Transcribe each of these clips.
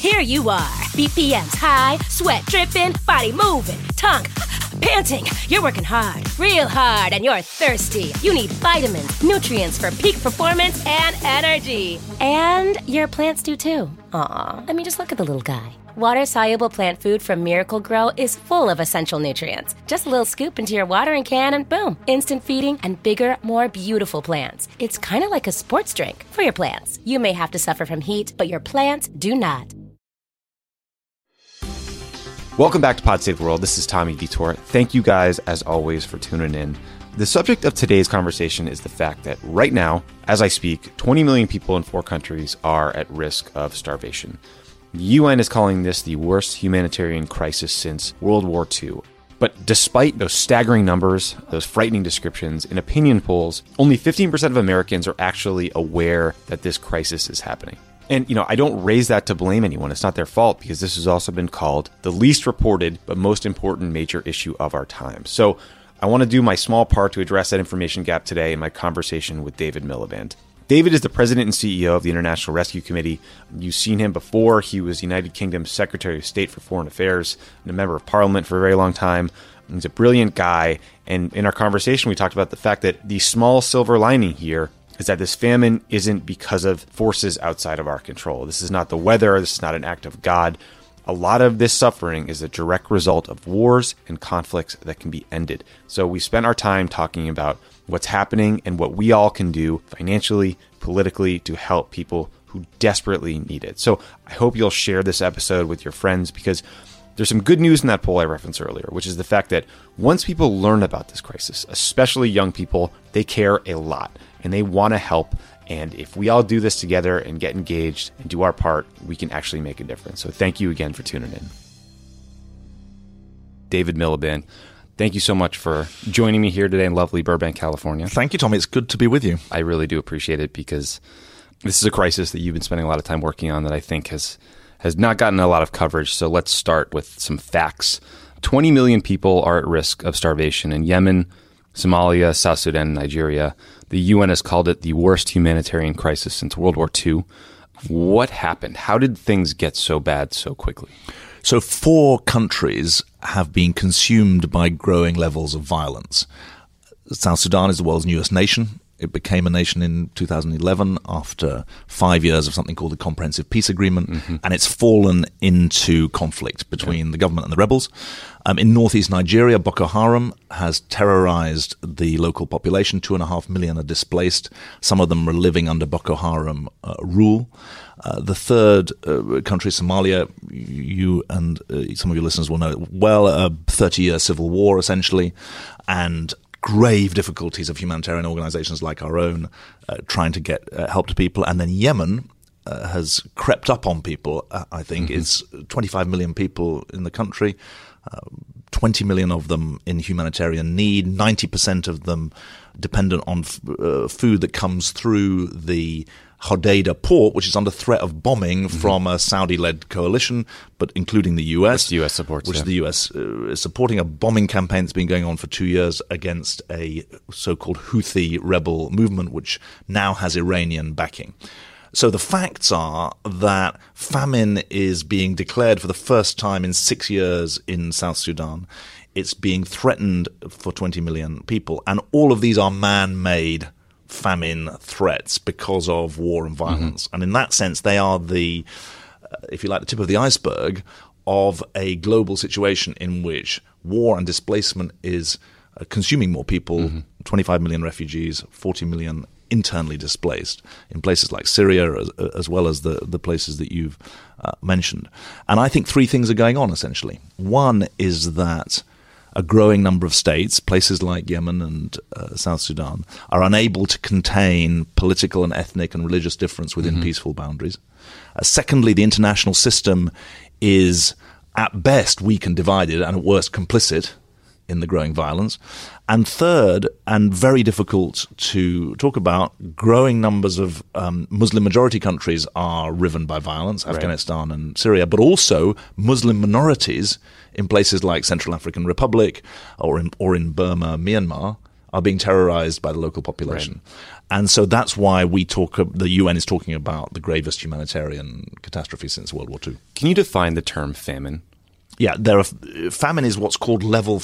Here you are, BPMs high, sweat dripping, body moving, tongue panting. You're working hard, real hard, and you're thirsty. You need vitamins, nutrients for peak performance and energy. And your plants do too. Aw, I mean, just look at the little guy. Water-soluble plant food from Miracle Grow is full of essential nutrients. Just a little scoop into your watering can and boom, instant feeding and bigger, more beautiful plants. It's kind of like a sports drink for your plants. You may have to suffer from heat, but your plants do not. Welcome back to Pod Save the World. This is Tommy Vitor. Thank you guys, as always, for tuning in. The subject of today's conversation is the fact that right now, as I speak, 20 million people in 4 countries are at risk of starvation. The UN is calling this the worst humanitarian crisis since World War II. But despite those staggering numbers, those frightening descriptions, in opinion polls, only 15% of Americans are actually aware that this crisis is happening. And, I don't raise that to blame anyone. It's not their fault, because this has also been called the least reported but most important major issue of our time. So I want to do my small part to address that information gap today in my conversation with David Miliband. David is the president and CEO of the International Rescue Committee. You've seen him before. He was United Kingdom's Secretary of State for Foreign Affairs and a member of Parliament for a very long time. He's a brilliant guy. And in our conversation, we talked about the fact that the small silver lining here is that this famine isn't because of forces outside of our control. This is not the weather. This is not an act of God. A lot of this suffering is a direct result of wars and conflicts that can be ended. So we spent our time talking about what's happening and what we all can do financially, politically, to help people who desperately need it. So I hope you'll share this episode with your friends, because there's some good news in that poll I referenced earlier, which is the fact that once people learn about this crisis, especially young people, they care a lot and they want to help. And if we all do this together and get engaged and do our part, we can actually make a difference. So thank you again for tuning in. David Miliband, thank you so much for joining me here today in lovely Burbank, California. Thank you, Tommy. It's good to be with you. I really do appreciate it, because this is a crisis that you've been spending a lot of time working on that I think has not gotten a lot of coverage. So let's start with some facts. 20 million people are at risk of starvation in Yemen, Somalia, South Sudan, and Nigeria. The UN has called it the worst humanitarian crisis since World War II. What happened? How did things get so bad so quickly? So 4 countries have been consumed by growing levels of violence. South Sudan is the world's newest nation. It became a nation in 2011 after 5 years of something called the Comprehensive Peace Agreement, and it's fallen into conflict between the government and the rebels. In northeast Nigeria, Boko Haram has terrorized the local population. 2.5 million are displaced. Some of them are living under Boko Haram rule. The third country, Somalia, you and some of your listeners will know well, a 30-year civil war, essentially, and grave difficulties of humanitarian organizations like our own trying to get help to people. And then Yemen has crept up on people, I think. It's 25 million people in the country, 20 million of them in humanitarian need, 90% of them dependent on food that comes through the Hodeidah port, which is under threat of bombing from a Saudi-led coalition, but including the US. Which the US supports. Which the US is supporting, a bombing campaign that's been going on for 2 years against a so-called Houthi rebel movement, which now has Iranian backing. So the facts are that famine is being declared for the first time in 6 years in South Sudan. It's being threatened for 20 million people. And all of these are man-made famine threats because of war and violence. And in that sense, they are the, if you like, the tip of the iceberg of a global situation in which war and displacement is consuming more people, 25 million refugees, 40 million internally displaced in places like Syria, as well as the places that you've mentioned. And I think 3 things are going on, essentially. One is that a growing number of states, places like Yemen and South Sudan, are unable to contain political and ethnic and religious difference within peaceful boundaries. Secondly, the international system is at best weak and divided, and at worst complicit in the growing violence. And third, and very difficult to talk about, growing numbers of Muslim majority countries are riven by violence, Afghanistan and Syria, but also Muslim minorities in places like Central African Republic or in Burma, Myanmar, are being terrorized by the local population. Right. And so that's why the UN is talking about the gravest humanitarian catastrophe since World War II. Can you define the term famine? Yeah, famine is what's called level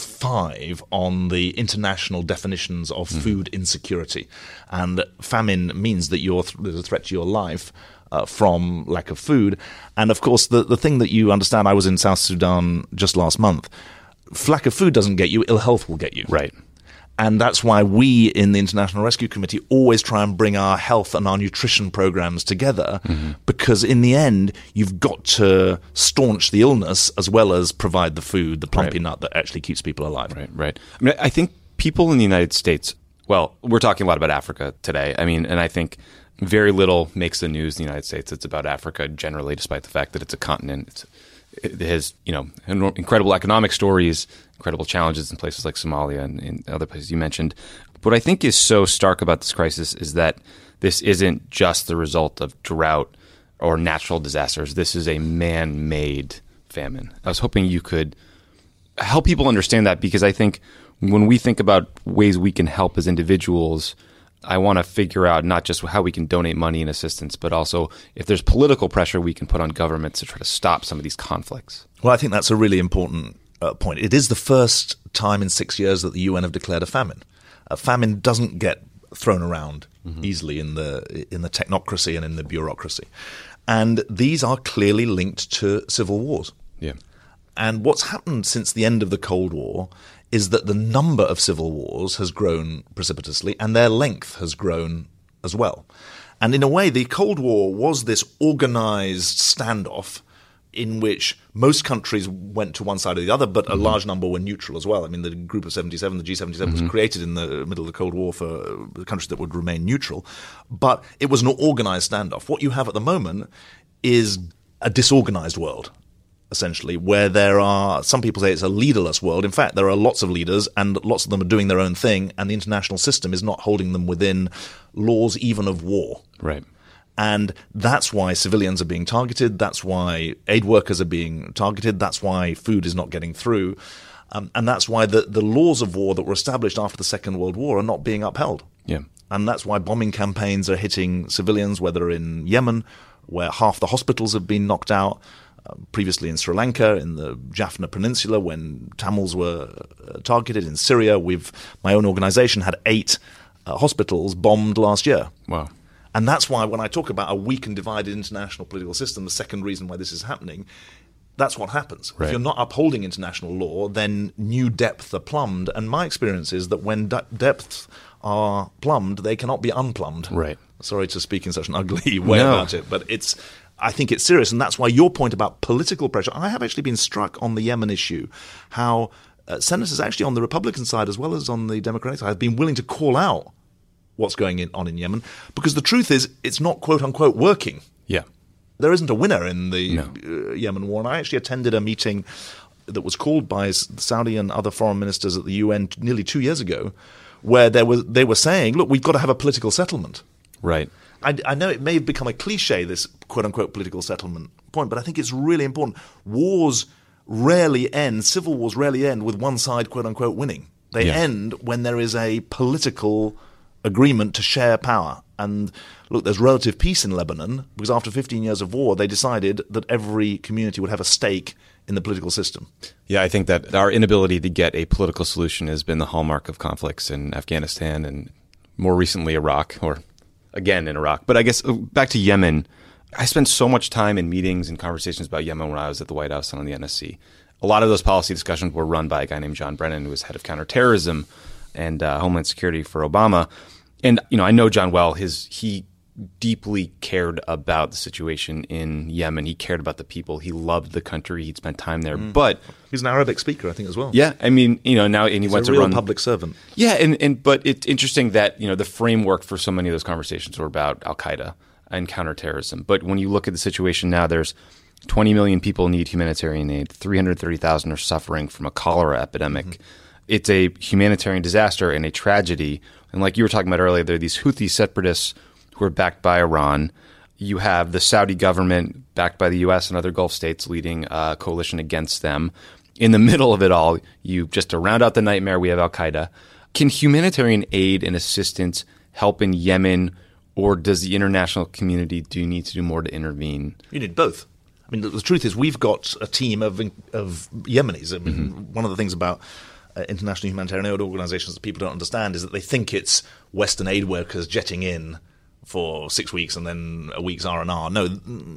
5 on the international definitions of food insecurity. And famine means that there's a threat to your life from lack of food. And of course, the thing that you understand, I was in South Sudan just last month, lack of food doesn't get you, ill health will get you. Right. And that's why we in the International Rescue Committee always try and bring our health and our nutrition programs together, because in the end, you've got to staunch the illness as well as provide the food, the plumpy nut that actually keeps people alive. Right. I mean, I think people in the United States, well, we're talking a lot about Africa today. I mean, and I think very little makes the news in the United States. It's about Africa generally, despite the fact that it's a continent. It has, incredible economic stories, incredible challenges in places like Somalia and in other places you mentioned. What I think is so stark about this crisis is that this isn't just the result of drought or natural disasters. This is a man-made famine. I was hoping you could help people understand that, because I think when we think about ways we can help as individuals, I want to figure out not just how we can donate money and assistance, but also if there's political pressure we can put on governments to try to stop some of these conflicts. Well, I think that's a really important point. It is the first time in 6 years that the UN have declared a famine. A famine doesn't get thrown around easily in the technocracy and in the bureaucracy. And these are clearly linked to civil wars. Yeah. And what's happened since the end of the Cold War is that the number of civil wars has grown precipitously and their length has grown as well. And in a way, the Cold War was this organized standoff in which most countries went to one side or the other, but a large number were neutral as well. I mean, the Group of 77, the G77, was created in the middle of the Cold War for the countries that would remain neutral. But it was an organized standoff. What you have at the moment is a disorganized world, essentially, where there are, some people say it's a leaderless world. In fact, there are lots of leaders and lots of them are doing their own thing, and the international system is not holding them within laws even of war. Right. And that's why civilians are being targeted. That's why aid workers are being targeted. That's why food is not getting through. And that's why the laws of war that were established after the Second World War are not being upheld. Yeah. And that's why bombing campaigns are hitting civilians, whether in Yemen, where half the hospitals have been knocked out, previously in Sri Lanka, in the Jaffna Peninsula, when Tamils were targeted, in Syria. My own organization had 8 hospitals bombed last year. Wow. And that's why when I talk about a weak and divided international political system, the second reason why this is happening, that's what happens. Right. If you're not upholding international law, then new depths are plumbed. And my experience is that when depths are plumbed, they cannot be unplumbed. Right. Sorry to speak in such an ugly way about it, but I think it's serious. And that's why your point about political pressure, I have actually been struck on the Yemen issue, how senators actually on the Republican side as well as on the Democratic side have been willing to call out what's going on in Yemen, because the truth is it's not quote-unquote working. Yeah. There isn't a winner in the Yemen war. And I actually attended a meeting that was called by Saudi and other foreign ministers at the UN nearly 2 years ago, where they were saying, look, we've got to have a political settlement. Right. I know it may have become a cliche, this quote-unquote political settlement point, but I think it's really important. Wars rarely end, civil wars rarely end with one side quote-unquote winning. They end when there is a political agreement to share power. And look, there's relative peace in Lebanon because after 15 years of war, they decided that every community would have a stake in the political system. Yeah, I think that our inability to get a political solution has been the hallmark of conflicts in Afghanistan and more recently Iraq, or again in Iraq. But I guess back to Yemen, I spent so much time in meetings and conversations about Yemen when I was at the White House and on the NSC. A lot of those policy discussions were run by a guy named John Brennan, who was head of counterterrorism and Homeland Security for Obama. And, I know John well. He deeply cared about the situation in Yemen. He cared about the people. He loved the country. He'd spent time there. But he's an Arabic speaker, I think, as well. Yeah. I mean, now and he went to run. He's a real public servant. Yeah. But it's interesting that, the framework for so many of those conversations were about Al-Qaeda and counterterrorism. But when you look at the situation now, there's 20 million people need humanitarian aid. 330,000 are suffering from a cholera epidemic. Mm-hmm. It's a humanitarian disaster and a tragedy. And like you were talking about earlier, there are these Houthi separatists who are backed by Iran. You have the Saudi government backed by the U.S. and other Gulf states leading a coalition against them. In the middle of it all, just to round out the nightmare, we have Al-Qaeda. Can humanitarian aid and assistance help in Yemen, or does the international community need to do more to intervene? You need both. I mean, the truth is we've got a team of Yemenis. I mean, one of the things about international humanitarian aid organizations that people don't understand is that they think it's Western aid workers jetting in for 6 weeks and then a week's R&R. No,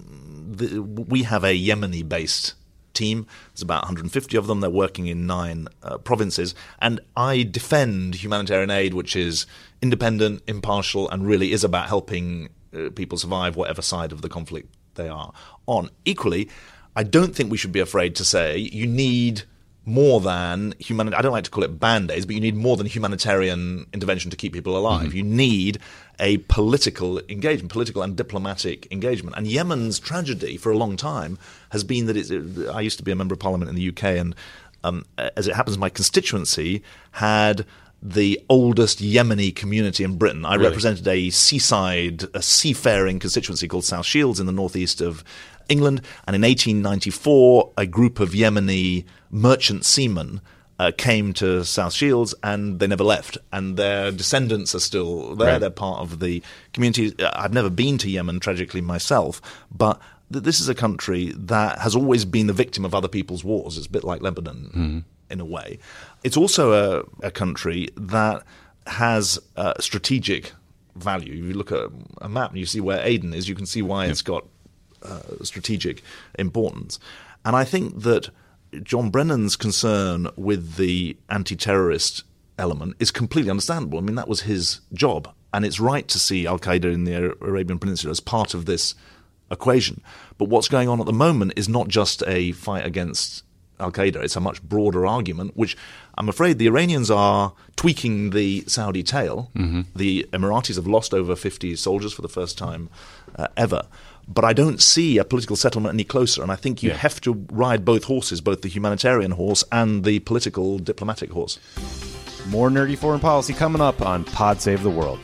we have a Yemeni-based team. There's about 150 of them. They're working in 9 provinces. And I defend humanitarian aid, which is independent, impartial, and really is about helping people survive whatever side of the conflict they are on. Equally, I don't think we should be afraid to say you need more than I don't like to call it band-aids, but you need more than humanitarian intervention to keep people alive. Mm-hmm. You need a political engagement, political and diplomatic engagement. And Yemen's tragedy for a long time has been that I used to be a member of parliament in the UK, and as it happens, my constituency had the oldest Yemeni community in Britain. I represented a seafaring constituency called South Shields in the northeast of England. And in 1894, a group of Yemeni merchant seamen came to South Shields, and they never left. And their descendants are still there. Right. They're part of the community. I've never been to Yemen, tragically, myself, but this is a country that has always been the victim of other people's wars. It's a bit like Lebanon in a way. It's also a country that has strategic value. If you look at a map and you see where Aden is, you can see why it's got strategic importance. And I think that John Brennan's concern with the anti-terrorist element is completely understandable. I mean, that was his job, and it's right to see al-Qaeda in the Arabian Peninsula as part of this equation. But what's going on at the moment is not just a fight against al-Qaeda. It's a much broader argument, which I'm afraid the Iranians are tweaking the Saudi tail. Mm-hmm. The Emiratis have lost over 50 soldiers for the first time ever. But I don't see a political settlement any closer. And I think you have to ride both horses, both the humanitarian horse and the political diplomatic horse. More nerdy foreign policy coming up on Pod Save the World.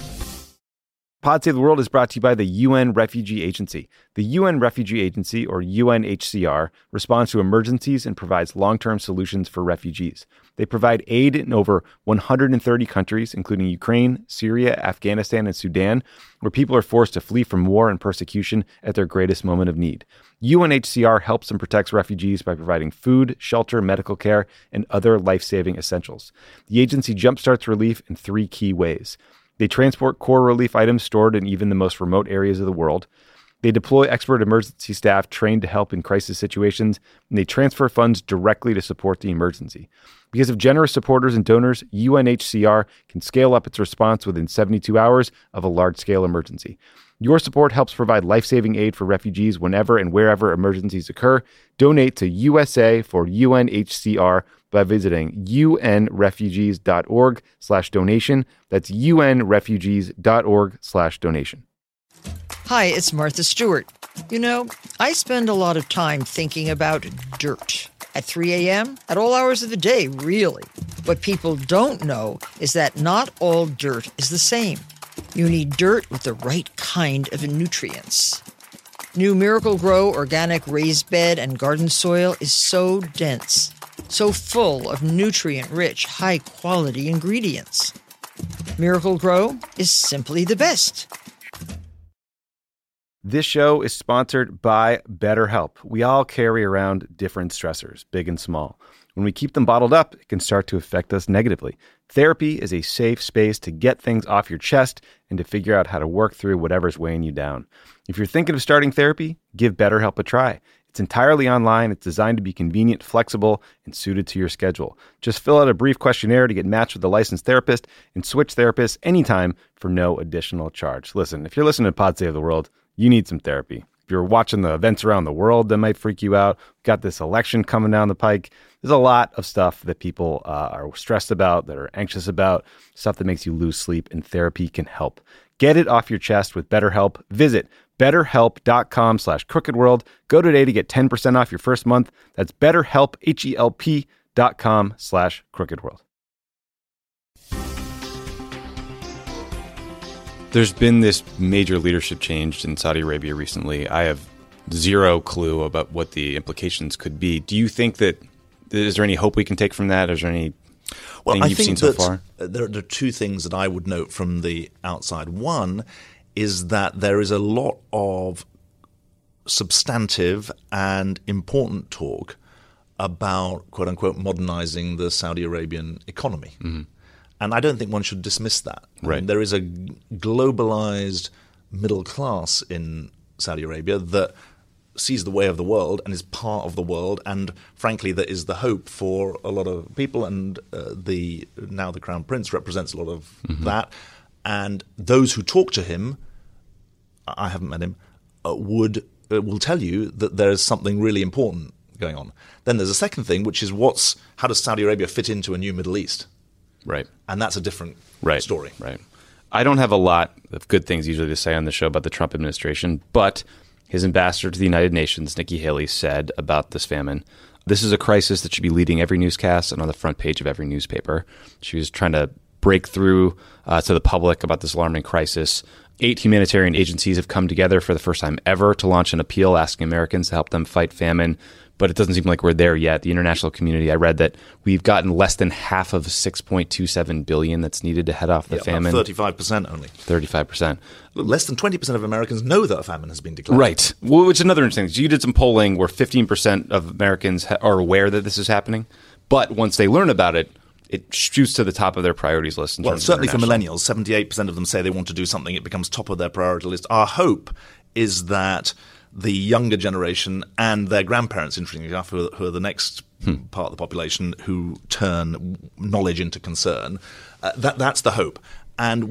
Pod Save the World is brought to you by the UN Refugee Agency. The UN Refugee Agency, or UNHCR, responds to emergencies and provides long-term solutions for refugees. They provide aid in over 130 countries, including Ukraine, Syria, Afghanistan, and Sudan, where people are forced to flee from war and persecution at their greatest moment of need. UNHCR helps and protects refugees by providing food, shelter, medical care, and other life-saving essentials. The agency jumpstarts relief in 3 key ways. They transport core relief items stored in even the most remote areas of the world. They deploy expert emergency staff trained to help in crisis situations, and they transfer funds directly to support the emergency. Because of generous supporters and donors, UNHCR can scale up its response within 72 hours of a large-scale emergency. Your support helps provide life-saving aid for refugees whenever and wherever emergencies occur. Donate to USA for UNHCR by visiting unrefugees.org/donation. That's unrefugees.org/donation. Hi, it's Martha Stewart. You know, I spend a lot of time thinking about dirt. At 3 a.m., at all hours of the day, really. What people don't know is that not all dirt is the same. You need dirt with the right kind of nutrients. New Miracle-Gro organic raised bed and garden soil is so dense, so full of nutrient-rich, high-quality ingredients. Miracle-Gro is simply the best. This show is sponsored by BetterHelp. We all carry around different stressors, big and small. When we keep them bottled up, it can start to affect us negatively. Therapy is a safe space to get things off your chest and to figure out how to work through whatever's weighing you down. If you're thinking of starting therapy, give BetterHelp a try. It's entirely online. It's designed to be convenient, flexible, and suited to your schedule. Just fill out a brief questionnaire to get matched with a licensed therapist and switch therapists anytime for no additional charge. Listen, if you're listening to Pod Save the World, you need some therapy. If you're watching the events around the world that might freak you out, we've got this election coming down the pike. There's a lot of stuff that people are stressed about, that are anxious about, stuff that makes you lose sleep, and therapy can help. Get it off your chest with BetterHelp. Visit BetterHelp.com/crookedworld. Go today to get 10% off your first month. That's BetterHelp, HELP.com/crookedworld. There's been this major leadership change in Saudi Arabia recently. I have zero clue about what the implications could be. Do you think that, is there any hope we can take from that? Is there any Well, I think so that far? There are two things that I would note from the outside. One is that there is a lot of substantive and important talk about, quote unquote, modernizing the Saudi Arabian economy. Mm-hmm. And I don't think one should dismiss that. Right. There is a globalized middle class in Saudi Arabia that sees the way of the world and is part of the world, and frankly that is the hope for a lot of people, and now the Crown Prince represents a lot of that. And those who talk to him, I haven't met him, will tell you that there's something really important going on. Then there's a second thing, which is how does Saudi Arabia fit into a new Middle East? Right. And that's a different story. Right. I don't have a lot of good things usually to say on the show about the Trump administration, but his ambassador to the United Nations, Nikki Haley, said about this famine, this is a crisis that should be leading every newscast and on the front page of every newspaper. She was trying to break through to the public about this alarming crisis. 8 humanitarian agencies have come together for the first time ever to launch an appeal asking Americans to help them fight famine. But it doesn't seem like we're there yet. The international community, I read that we've gotten less than half of $6.27 billion that's needed to head off the famine. 35% only. 35%. Less than 20% of Americans know that a famine has been declared. Right. Well, which is another interesting thing. You did some polling where 15% of Americans are aware that this is happening. But once they learn about it, it shoots to the top of their priorities list. Well, certainly for millennials, 78% of them say they want to do something. It becomes top of their priority list. Our hope is that the younger generation and their grandparents, interestingly enough, who are the next part of the population who turn knowledge into concern, that's the hope. And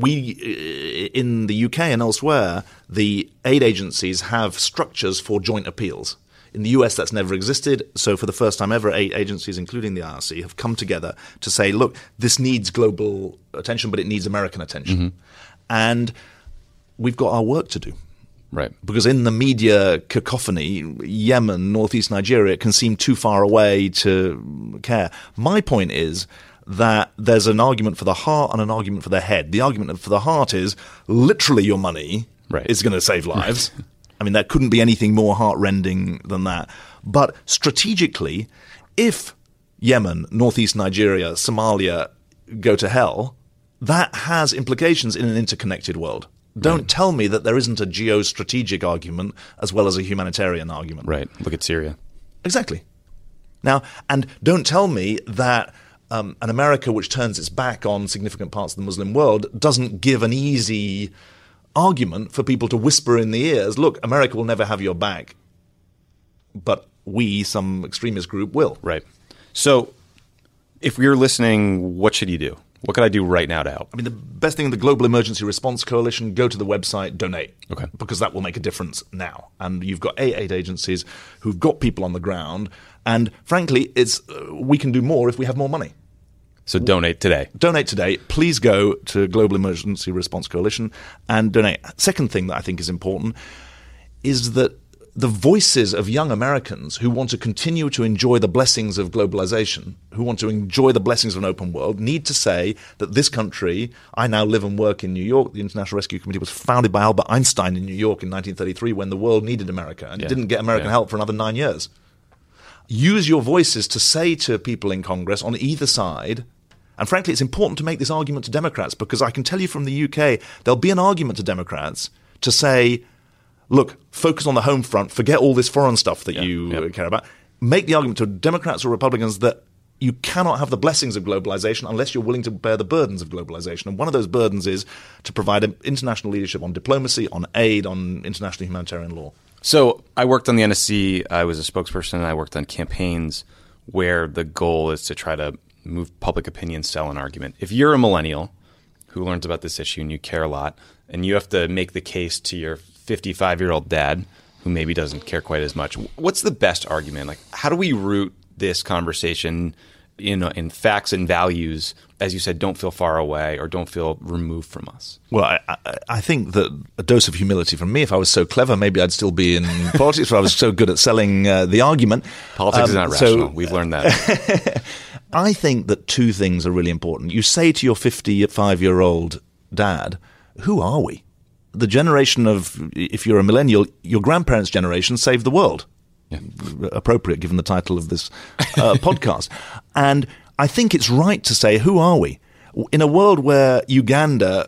we, in the UK and elsewhere, the aid agencies have structures for joint appeals. In the US, that's never existed. So for the first time ever, 8 agencies, including the IRC, have come together to say, look, this needs global attention, but it needs American attention. Mm-hmm. And we've got our work to do. Right. Because in the media cacophony, Yemen, northeast Nigeria can seem too far away to care. My point is that there's an argument for the heart and an argument for the head. The argument for the heart is literally your money is going to save lives. Right. I mean, there couldn't be anything more heart-rending than that. But strategically, if Yemen, northeast Nigeria, Somalia go to hell, that has implications in an interconnected world. Don't tell me that there isn't a geostrategic argument as well as a humanitarian argument. Right. Look at Syria. Exactly. Now, and don't tell me that an America which turns its back on significant parts of the Muslim world doesn't give an easy argument for people to whisper in the ears, look, America will never have your back, but we, some extremist group, will. Right. So if you're listening, what should you do? What can I do right now to help? I mean, the best thing, the Global Emergency Response Coalition, go to the website, donate. Okay. Because that will make a difference now. And you've got 8 agencies who've got people on the ground. And frankly, we can do more if we have more money. So donate today. Donate today. Please go to Global Emergency Response Coalition and donate. Second thing that I think is important is that the voices of young Americans who want to continue to enjoy the blessings of globalization, who want to enjoy the blessings of an open world, need to say that this country, I now live and work in New York. The International Rescue Committee was founded by Albert Einstein in New York in 1933 when the world needed America, and it didn't get American help for another 9 years. Use your voices to say to people in Congress on either side, and frankly, it's important to make this argument to Democrats, because I can tell you from the UK, there'll be an argument to Democrats to say, look, focus on the home front, forget all this foreign stuff that you care about. Make the argument to Democrats or Republicans that you cannot have the blessings of globalization unless you're willing to bear the burdens of globalization. And one of those burdens is to provide international leadership on diplomacy, on aid, on international humanitarian law. So I worked on the NSC. I was a spokesperson. I worked on campaigns where the goal is to try to move public opinion, sell an argument. If you're a millennial who learns about this issue and you care a lot, and you have to make the case to your 55-year-old dad who maybe doesn't care quite as much, what's the best argument? Like, how do we root this conversation in facts and values, as you said, don't feel far away or don't feel removed from us? Well, I think that a dose of humility from me, if I was so clever, maybe I'd still be in politics, if I was so good at selling the argument. Politics is not rational. We've learned that. I think that 2 things are really important. You say to your 55-year-old dad, who are we? The generation of, if you're a millennial, your grandparents' generation saved the world. Yeah. Appropriate given the title of this podcast. And I think it's right to say, who are we? In a world where Uganda,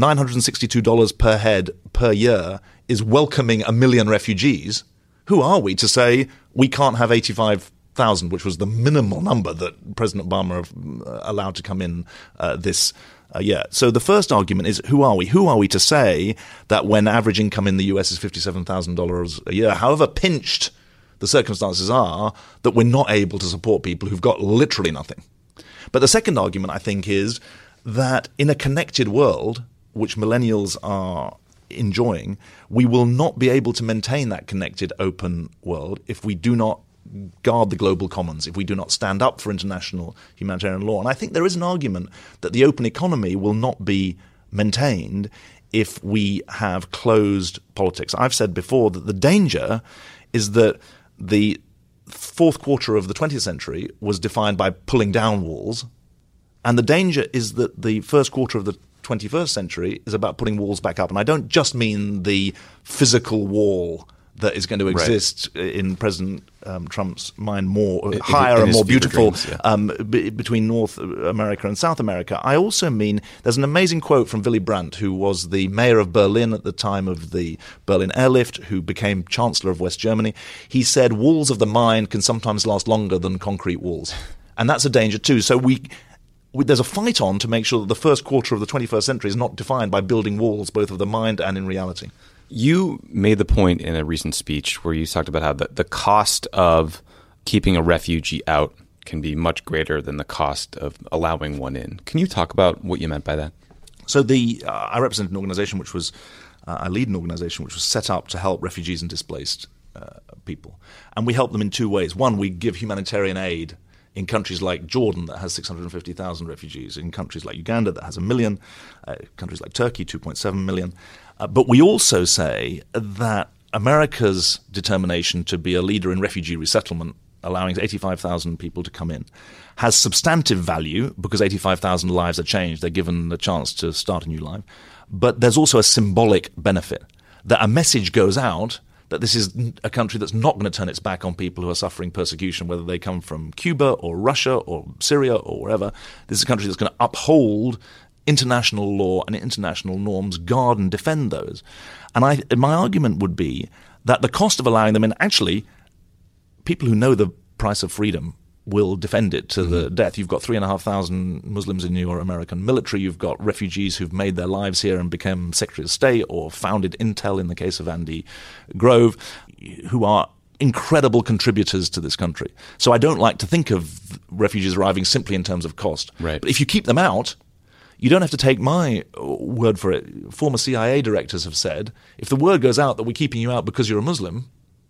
$962 per head per year, is welcoming 1 million refugees, who are we to say we can't have 85,000, which was the minimal number that President Obama allowed to come in this year? So the first argument is, who are we? Who are we to say that when average income in the US is $57,000 a year, however pinched the circumstances are, that we're not able to support people who've got literally nothing? But the second argument, I think, is that in a connected world, which millennials are enjoying, we will not be able to maintain that connected, open world if we do not guard the global commons, if we do not stand up for international humanitarian law. And I think there is an argument that the open economy will not be maintained if we have closed politics. I've said before that the danger is that the fourth quarter of the 20th century was defined by pulling down walls, and the danger is that the first quarter of the 21st century is about putting walls back up. And I don't just mean the physical wall that is going to exist in President Trump's mind, higher and more beautiful between North America and South America. I also mean there's an amazing quote from Willy Brandt, who was the mayor of Berlin at the time of the Berlin airlift, who became Chancellor of West Germany. He said, walls of the mind can sometimes last longer than concrete walls. And that's a danger too. So there's a fight on to make sure that the first quarter of the 21st century is not defined by building walls, both of the mind and in reality. You made the point in a recent speech where you talked about how the cost of keeping a refugee out can be much greater than the cost of allowing one in. Can you talk about what you meant by that? So I represent an organization which was I lead an organization which was set up to help refugees and displaced people. And we help them in two ways. One, we give humanitarian aid in countries like Jordan that has 650,000 refugees, in countries like Uganda that has 1 million, countries like Turkey, 2.7 million. But we also say that America's determination to be a leader in refugee resettlement, allowing 85,000 people to come in, has substantive value because 85,000 lives are changed. They're given the chance to start a new life. But there's also a symbolic benefit, that a message goes out that this is a country that's not going to turn its back on people who are suffering persecution, whether they come from Cuba or Russia or Syria or wherever. This is a country that's going to uphold international law and international norms, guard and defend those. And my argument would be that the cost of allowing them in, actually, people who know the price of freedom will defend it to the death. You've got 3,500 Muslims in your American military. You've got refugees who've made their lives here and become Secretary of State or founded Intel in the case of Andy Grove, who are incredible contributors to this country. So I don't like to think of refugees arriving simply in terms of cost. Right. But if you keep them out, you don't have to take my word for it. Former CIA directors have said, if the word goes out that we're keeping you out because you're a Muslim,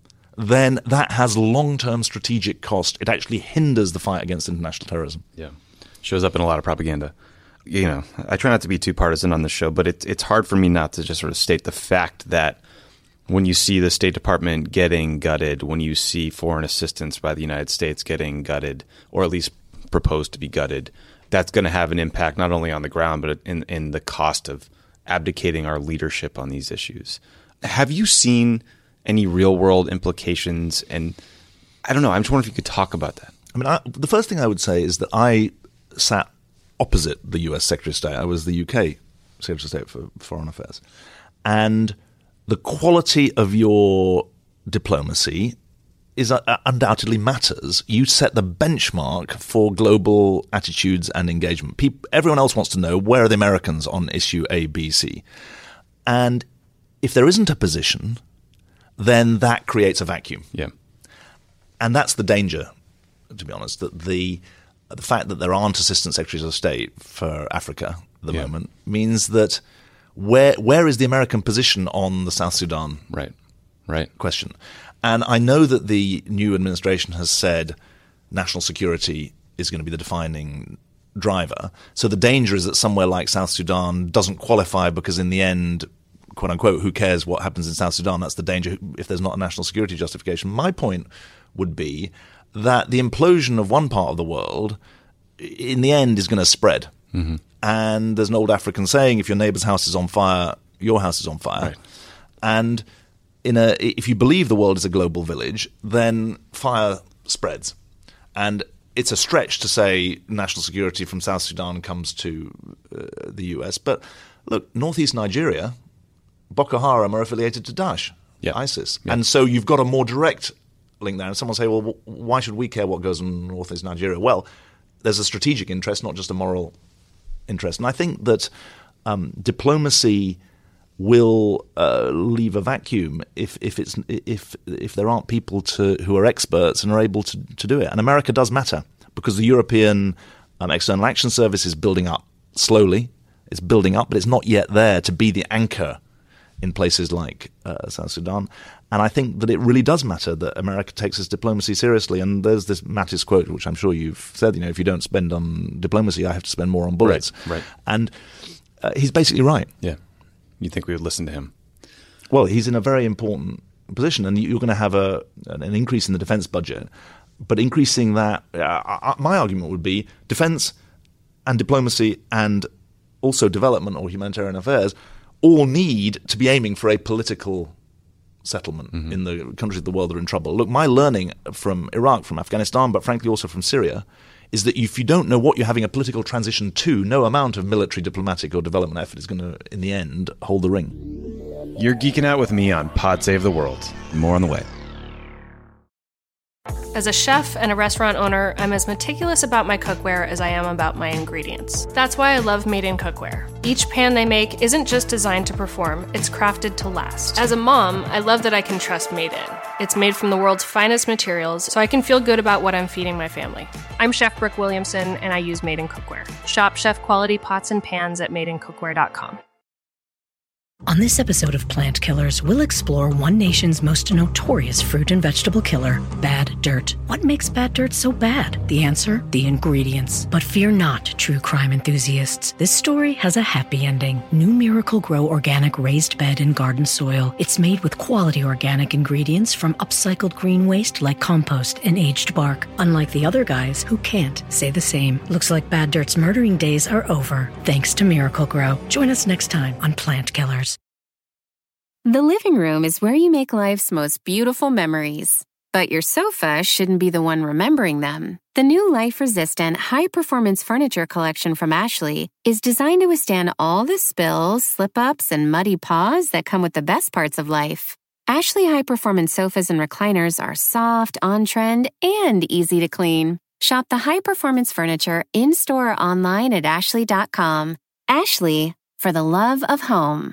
then that has long-term strategic cost. It actually hinders the fight against international terrorism. Yeah. Shows up in a lot of propaganda. You know, I try not to be too partisan on the show, but it's hard for me not to just sort of state the fact that when you see the State Department getting gutted, when you see foreign assistance by the United States getting gutted, or at least proposed to be gutted, that's going to have an impact not only on the ground, but in the cost of abdicating our leadership on these issues. Have you seen any real-world implications? And I don't know, I'm just wondering if you could talk about that. I mean, the first thing I would say is that I sat opposite the US Secretary of State. I was the UK Secretary of State for Foreign Affairs. And the quality of your diplomacy is undoubtedly matters. You set the benchmark for global attitudes and engagement. Everyone else wants to know, where are the Americans on issue A, B, C? And if there isn't a position, then that creates a vacuum. Yeah. And that's the danger, to be honest, that the fact that there aren't assistant secretaries of state for Africa at the moment means that where is the American position on the South Sudan question? And I know that the new administration has said national security is going to be the defining driver. So the danger is that somewhere like South Sudan doesn't qualify because in the end, quote unquote, who cares what happens in South Sudan? That's the danger if there's not a national security justification. My point would be that the implosion of one part of the world in the end is going to spread. Mm-hmm. And there's an old African saying, if your neighbor's house is on fire, your house is on fire. Right. And if you believe the world is a global village, then fire spreads. And it's a stretch to say national security from South Sudan comes to the US. But look, northeast Nigeria, Boko Haram are affiliated to Daesh, ISIS. Yeah. And so you've got a more direct link there. And someone will say, well, why should we care what goes on in northeast Nigeria? Well, there's a strategic interest, not just a moral interest. And I think that diplomacy will leave a vacuum if there aren't people who are experts and are able to do it. And America does matter because the European External Action Service is building up slowly. It's building up, but it's not yet there to be the anchor in places like South Sudan. And I think that it really does matter that America takes its diplomacy seriously. And there's this Mattis quote, which I'm sure you've said, if you don't spend on diplomacy, I have to spend more on bullets. Right. And he's basically right. Yeah. You think we would listen to him? Well, he's in a very important position, and you're going to have an increase in the defense budget. But increasing that, my argument would be defense and diplomacy and also development or humanitarian affairs all need to be aiming for a political settlement in the countries of the world that are in trouble. Look, my learning from Iraq, from Afghanistan, but frankly also from Syria, is that if you don't know what you're having a political transition to, no amount of military, diplomatic, or development effort is going to, in the end, hold the ring. You're geeking out with me on Pod Save the World. More on the way. As a chef and a restaurant owner, I'm as meticulous about my cookware as I am about my ingredients. That's why I love Made in Cookware. Each pan they make isn't just designed to perform, it's crafted to last. As a mom, I love that I can trust Made in. It's made from the world's finest materials, so I can feel good about what I'm feeding my family. I'm Chef Brooke Williamson, and I use Made in Cookware. Shop chef-quality pots and pans at madeincookware.com. On this episode of Plant Killers, we'll explore one nation's most notorious fruit and vegetable killer, bad dirt. What makes bad dirt so bad? The answer? The ingredients. But fear not, true crime enthusiasts. This story has a happy ending. New Miracle-Gro organic raised bed and garden soil. It's made with quality organic ingredients from upcycled green waste like compost and aged bark. Unlike the other guys who can't say the same. Looks like bad dirt's murdering days are over, thanks to Miracle-Gro. Join us next time on Plant Killers. The living room is where you make life's most beautiful memories. But your sofa shouldn't be the one remembering them. The new life-resistant, high-performance furniture collection from Ashley is designed to withstand all the spills, slip-ups, and muddy paws that come with the best parts of life. Ashley high-performance sofas and recliners are soft, on-trend, and easy to clean. Shop the high-performance furniture in-store or online at ashley.com. Ashley, for the love of home.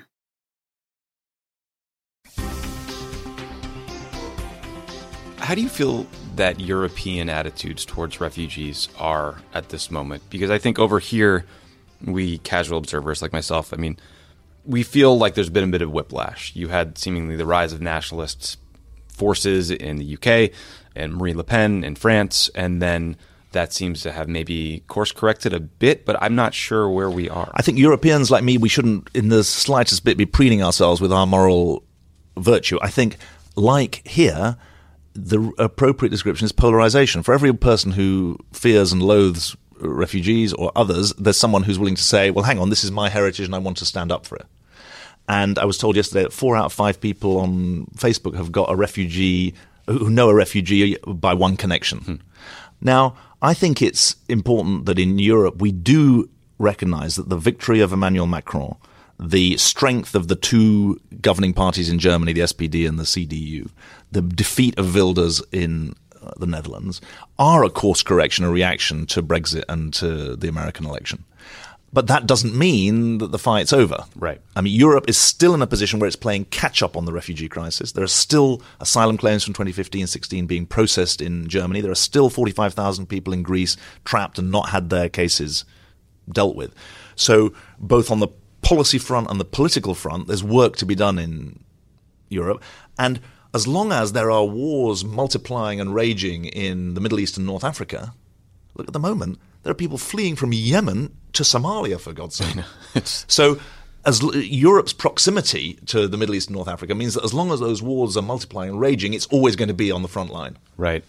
How do you feel that European attitudes towards refugees are at this moment? Because I think over here, we casual observers like myself, we feel like there's been a bit of whiplash. You had seemingly the rise of nationalist forces in the UK and Marine Le Pen in France, and then that seems to have maybe course corrected a bit, but I'm not sure where we are. I think Europeans like me, we shouldn't in the slightest bit be preening ourselves with our moral virtue. I think, like here, the appropriate description is polarization. For every person who fears and loathes refugees or others, there's someone who's willing to say, well, hang on, this is my heritage and I want to stand up for it. And I was told yesterday that 4 out of 5 people on Facebook have got a refugee, who know a refugee by one connection. Now, I think it's important that in Europe we do recognize that the victory of Emmanuel Macron, the strength of the two governing parties in Germany, the SPD and the CDU, the defeat of Wilders in the Netherlands, are a course correction, a reaction to Brexit and to the American election. But that doesn't mean that the fight's over. Right. Europe is still in a position where it's playing catch-up on the refugee crisis. There are still asylum claims from 2015-16 being processed in Germany. There are still 45,000 people in Greece trapped and not had their cases dealt with. So both on the policy front and the political front, there's work to be done in Europe. And as long as there are wars multiplying and raging in the Middle East and North Africa, look, at the moment, there are people fleeing from Yemen to Somalia, for God's sake. So as Europe's proximity to the Middle East and North Africa means that as long as those wars are multiplying and raging, it's always going to be on the front line. Right.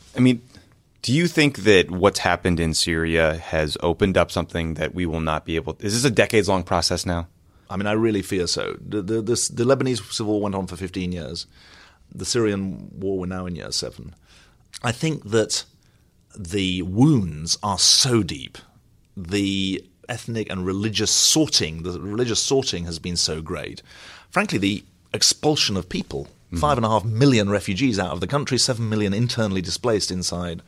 Do you think that what's happened in Syria has opened up something that we will not be able to? Is this a decades-long process now? I really fear so. The Lebanese civil war went on for 15 years. The Syrian war, we're now in year 7. I think that the wounds are so deep. The ethnic and religious sorting, has been so great. Frankly, the expulsion of people, 5.5 million refugees out of the country, 7 million internally displaced inside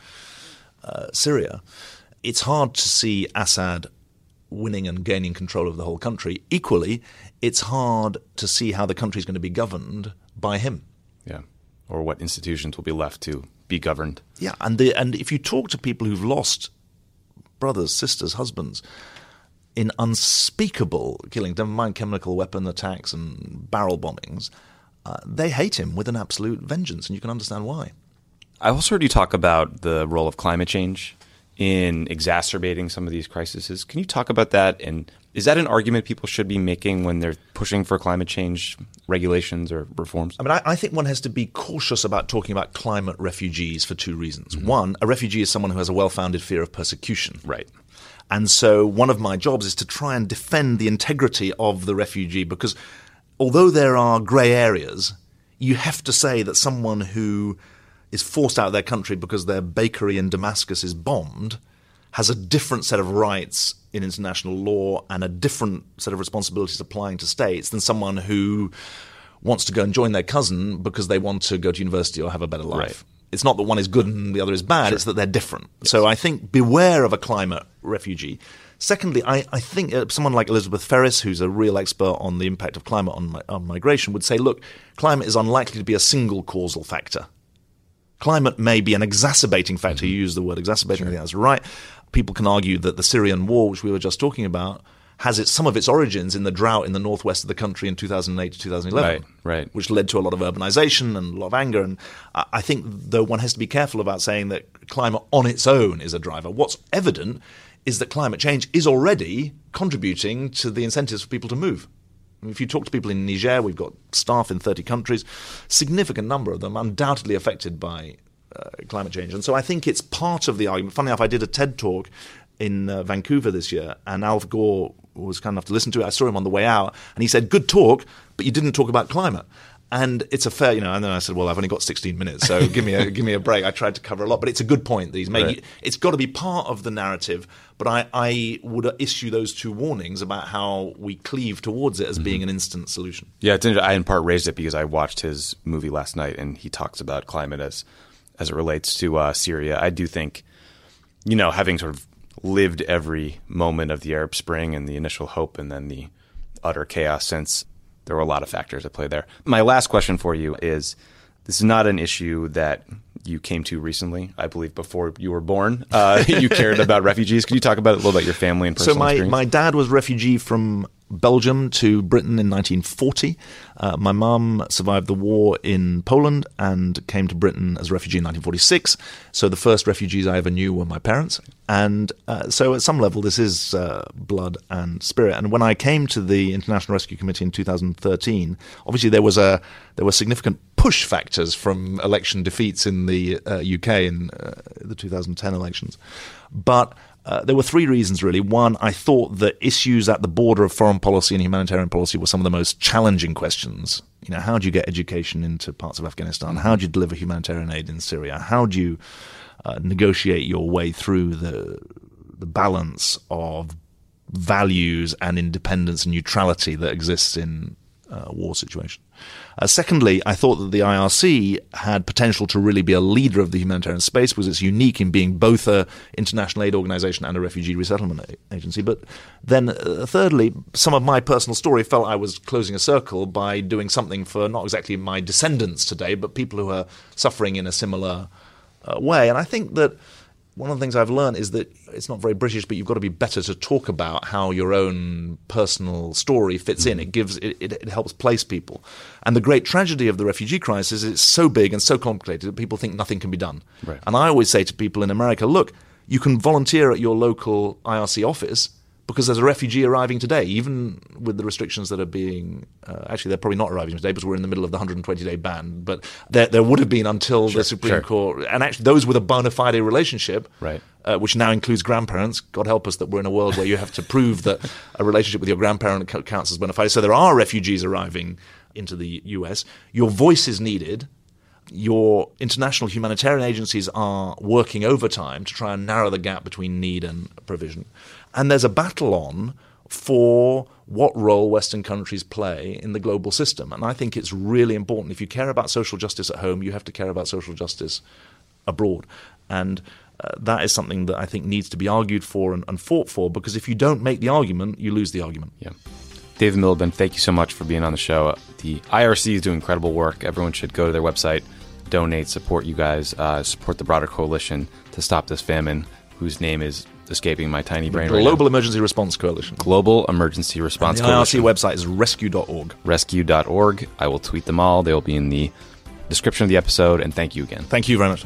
Syria. It's hard to see Assad winning and gaining control of the whole country. Equally, it's hard to see how the country is going to be governed by him. Yeah, or what institutions will be left to be governed. Yeah, and if you talk to people who've lost brothers, sisters, husbands in unspeakable killing, never mind chemical weapon attacks and barrel bombings, they hate him with an absolute vengeance, and you can understand why. I also heard you talk about the role of climate change in exacerbating some of these crises. Can you talk about that? And is that an argument people should be making when they're pushing for climate change regulations or reforms? I mean, I think one has to be cautious about talking about climate refugees for two reasons. One, a refugee is someone who has a well-founded fear of persecution. Right. And so one of my jobs is to try and defend the integrity of the refugee, because although there are grey areas, you have to say that someone who is forced out of their country because their bakery in Damascus is bombed has a different set of rights in international law and a different set of responsibilities applying to states than someone who wants to go and join their cousin because they want to go to university or have a better life. Right. It's not that one is good and the other is bad, it's that they're different. Yes. So I think beware of a climate refugee. Secondly, I think someone like Elizabeth Ferris, who's a real expert on the impact of climate on migration, would say, look, climate is unlikely to be a single causal factor. Climate may be an exacerbating factor. You use the word exacerbating, I think that's right. People can argue that the Syrian war, which we were just talking about, has some of its origins in the drought in the northwest of the country in 2008 to 2011, right. which led to a lot of urbanization and a lot of anger. And I think, though, one has to be careful about saying that climate on its own is a driver. What's evident is that climate change is already contributing to the incentives for people to move. If you talk to people in Niger, we've got staff in 30 countries, significant number of them undoubtedly affected by climate change. And so I think it's part of the argument. Funny enough, I did a TED talk in Vancouver this year, and Al Gore was kind enough to listen to it. I saw him on the way out, and he said, good talk, but you didn't talk about climate. And it's a fair, and then I said, well, I've only got 16 minutes, so give me a break. I tried to cover a lot, but it's a good point that he's making. Right. It's got to be part of the narrative, but I would issue those two warnings about how we cleave towards it as being an instant solution. Yeah, it's I in part raised it because I watched his movie last night, and he talks about climate as it relates to Syria. I do think, having sort of lived every moment of the Arab Spring and the initial hope and then the utter chaos since, there were a lot of factors at play there. My last question for you is, this is not an issue that you came to recently. I believe before you were born, you cared about refugees. Could you talk about a little about your family and personal experience? So my dad was refugee from Belgium to Britain in 1940. My mum survived the war in Poland and came to Britain as a refugee in 1946. So the first refugees I ever knew were my parents. And so at some level, this is blood and spirit. And when I came to the International Rescue Committee in 2013, obviously there were significant push factors from election defeats in the UK in the 2010 elections. But there were three reasons, really. One, I thought that issues at the border of foreign policy and humanitarian policy were some of the most challenging questions. How do you get education into parts of Afghanistan? How do you deliver humanitarian aid in Syria? How do you negotiate your way through the balance of values and independence and neutrality that exists in a war situation? Secondly, I thought that the IRC had potential to really be a leader of the humanitarian space because it's unique in being both an international aid organization and a refugee resettlement agency. But then thirdly, some of my personal story felt I was closing a circle by doing something for not exactly my descendants today, but people who are suffering in a similar way. And I think that one of the things I've learned is that it's not very British, but you've got to be better to talk about how your own personal story fits in. It helps place people. And the great tragedy of the refugee crisis is it's so big and so complicated that people think nothing can be done. Right. And I always say to people in America, look, you can volunteer at your local IRC office because there's a refugee arriving today, even with the restrictions that are being actually they're probably not arriving today because we're in the middle of the 120-day ban, but there would have been until the Supreme Court, and actually those with a bona fide relationship, right. Which now includes grandparents. God help us that we're in a world where you have to prove that a relationship with your grandparent counts as bona fide. So there are refugees arriving into the US. Your voice is needed. your international humanitarian agencies are working overtime to try and narrow the gap between need and provision. And there's a battle on for what role Western countries play in the global system. And I think it's really important. If you care about social justice at home, you have to care about social justice abroad. And that is something that I think needs to be argued for and fought for, because if you don't make the argument, you lose the argument. Yeah. David Miliband, thank you so much for being on the show. The IRC is doing incredible work. Everyone should go to their website, donate, support you guys, support the broader coalition to stop this famine, whose name is escaping my tiny brain right now. Global Emergency Response Coalition. Global Emergency Response and the Coalition. IRC website is rescue.org. Rescue.org. I will tweet them all. They will be in the description of the episode, and thank you again. Thank you very much.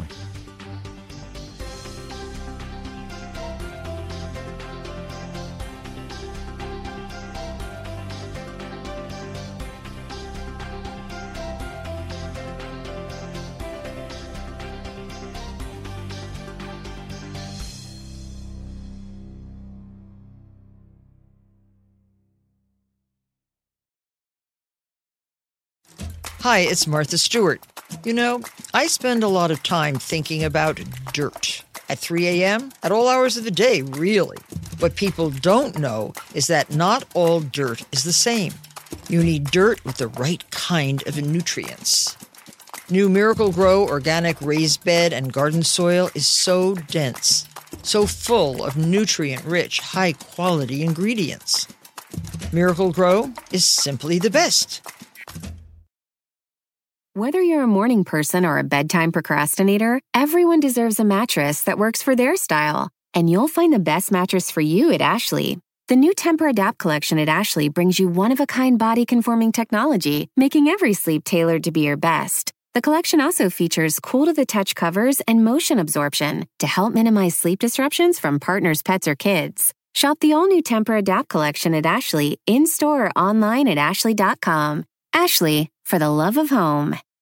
Hi, it's Martha Stewart. You know, I spend a lot of time thinking about dirt. At 3 a.m., at all hours of the day, really. What people don't know is that not all dirt is the same. You need dirt with the right kind of nutrients. New Miracle-Gro organic raised bed and garden soil is so dense, so full of nutrient-rich, high-quality ingredients. Miracle-Gro is simply the best. Whether you're a morning person or a bedtime procrastinator, everyone deserves a mattress that works for their style. And you'll find the best mattress for you at Ashley. The new Tempur-Adapt collection at Ashley brings you one-of-a-kind body-conforming technology, making every sleep tailored to be your best. The collection also features cool-to-the-touch covers and motion absorption to help minimize sleep disruptions from partners, pets, or kids. Shop the all-new Tempur-Adapt collection at Ashley, in-store or online at ashley.com. Ashley, for the love of home.